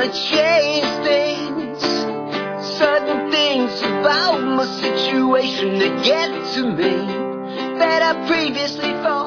change things. Certain things about my situation that get to me that I previously thought